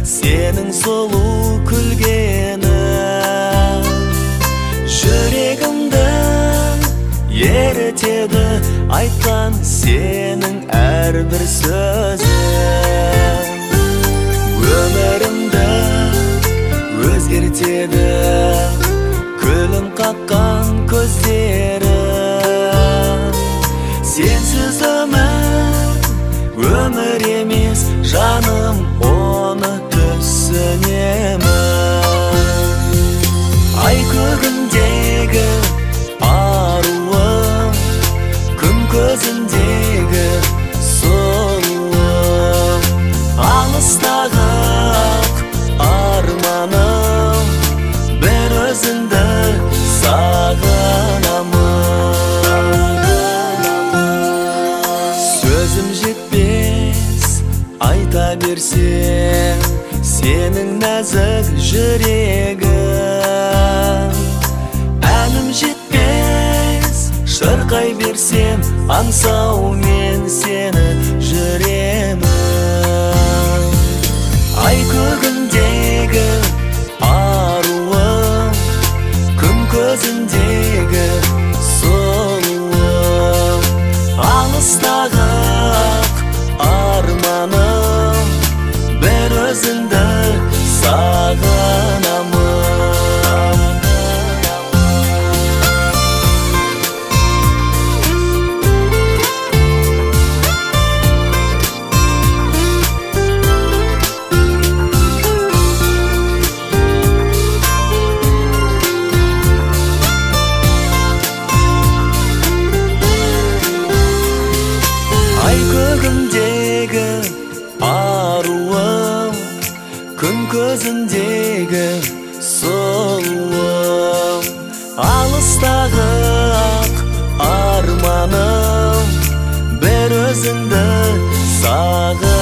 сенің сұлу күлгені, жүрегімді ерітеді айтқан сенің әрбір сөзі. Өмірімді өзгертеді күлім қаққан көздері. Сенсіз өмір емес жаным, оны түсінемін. Ай көгіндегі аруым, күн көзіндегі сұлуым, алыстағы арманым, бір өзіңді сағынамын. Сөзім жетпес айта берсем сенің нәзік жүрегің, әнім жетпес шырқай берсем аңсаумен сені жүремін. Ай көгіндегі аруым, күн көзіндегі сұлуым, алыстағы арманым, бір өзіңді сағынамын. Ай көгіндегі аруым, күн көзіндегі сұлуым, алыстағы арманым, бір өзіңді сағынамын.